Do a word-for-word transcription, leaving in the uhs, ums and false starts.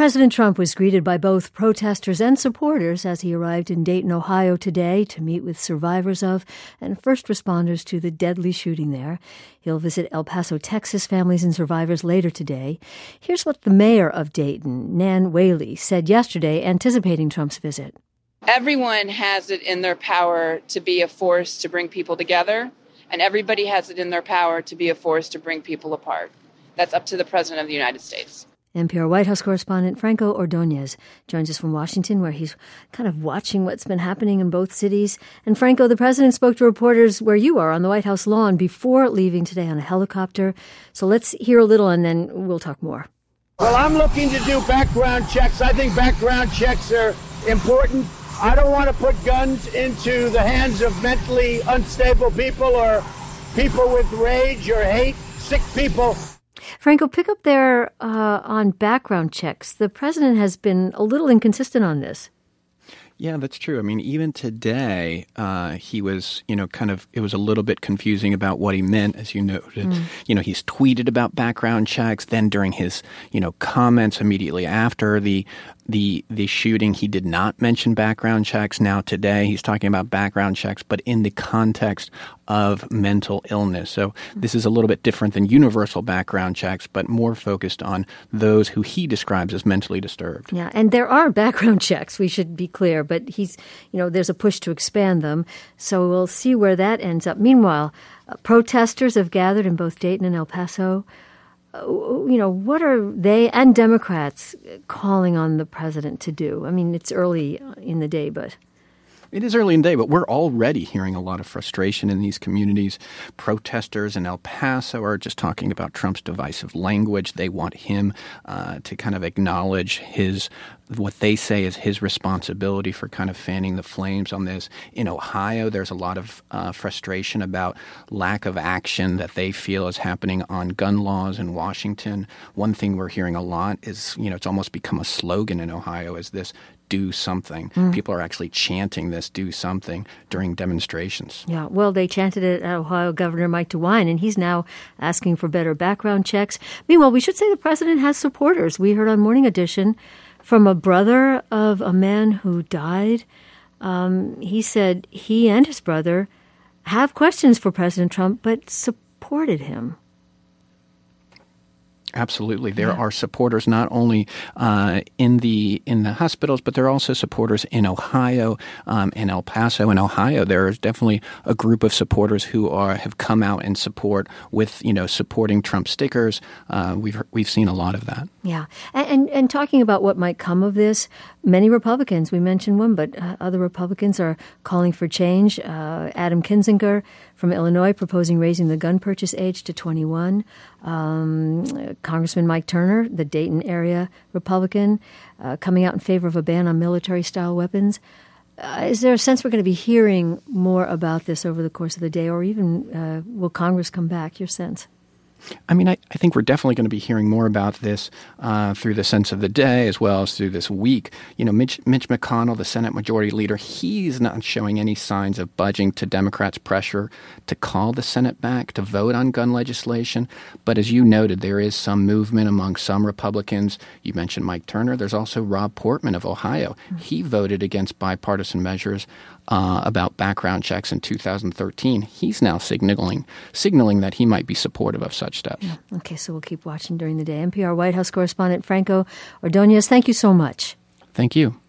President Trump was greeted by both protesters and supporters as he arrived in Dayton, Ohio today to meet with survivors of and first responders to the deadly shooting there. He'll visit El Paso, Texas families and survivors later today. Here's what the mayor of Dayton, Nan Whaley, said yesterday anticipating Trump's visit. Everyone has it in their power to be a force to bring people together, and everybody has it in their power to be a force to bring people apart. That's up to the President of the United States. N P R White House correspondent Franco Ordonez joins us from Washington, where he's kind of watching what's been happening in both cities. And Franco, the president spoke to reporters where you are on the White House lawn before leaving today on a helicopter. So let's hear a little and then we'll talk more. Well, I'm looking to do background checks. I think background checks are important. I don't want to put guns into the hands of mentally unstable people or people with rage or hate, sick people. Franco, pick up there uh, on background checks. The president has been a little inconsistent on this. Yeah, that's true. I mean, even today, uh, he was, you know, kind of, it was a little bit confusing about what he meant, as you noted. Mm. You know, he's tweeted about background checks. Then during his, you know, comments immediately after the the the shooting, he did not mention background checks. Now today, he's talking about background checks, but in the context of mental illness. So this is a little bit different than universal background checks, but more focused on those who he describes as mentally disturbed. Yeah, and there are background checks, we should be clear, but he's, you know, there's a push to expand them. So we'll see where that ends up. Meanwhile, uh, protesters have gathered in both Dayton and El Paso. Uh, you know, what are they and Democrats calling on the president to do? I mean, it's early in the day, but... It is early in the day, but we're already hearing a lot of frustration in these communities. Protesters in El Paso are just talking about Trump's divisive language. They want him uh, to kind of acknowledge his what they say is his responsibility for kind of fanning the flames on this. In Ohio, there's a lot of uh, frustration about lack of action that they feel is happening on gun laws in Washington. One thing we're hearing a lot is, you know, it's almost become a slogan in Ohio, is this do something. Mm. People are actually chanting this, do something, during demonstrations. Yeah, well, they chanted it at Ohio Governor Mike DeWine, and he's now asking for better background checks. Meanwhile, we should say the president has supporters. We heard on Morning Edition from a brother of a man who died. Um, he said he and his brother have questions for President Trump, but supported him. Absolutely. There yeah. are supporters not only uh, in the in the hospitals, but there are also supporters in Ohio um, and El Paso. In Ohio, there is definitely a group of supporters who are have come out in support with, you know, supporting Trump stickers. Uh, we've we've seen a lot of that. Yeah. And, and, and talking about what might come of this, many Republicans, we mentioned one, but uh, other Republicans are calling for change. Uh, Adam Kinzinger from Illinois proposing raising the gun purchase age to twenty-one. Um, Congressman Mike Turner, the Dayton area Republican, uh, coming out in favor of a ban on military-style weapons. Uh, is there a sense we're going to be hearing more about this over the course of the day, or even uh, will Congress come back? Your sense? I mean, I, I think we're definitely going to be hearing more about this uh, through the sense of the day as well as through this week. You know, Mitch, Mitch McConnell, the Senate Majority Leader, he's not showing any signs of budging to Democrats' pressure to call the Senate back to vote on gun legislation. But as you noted, there is some movement among some Republicans. You mentioned Mike Turner. There's also Rob Portman of Ohio. Mm-hmm. He voted against bipartisan measures Uh, about background checks in two thousand thirteen. He's now signaling signaling that he might be supportive of such steps. Yeah. Okay, so we'll keep watching during the day. N P R White House correspondent Franco Ordonez, thank you so much. Thank you.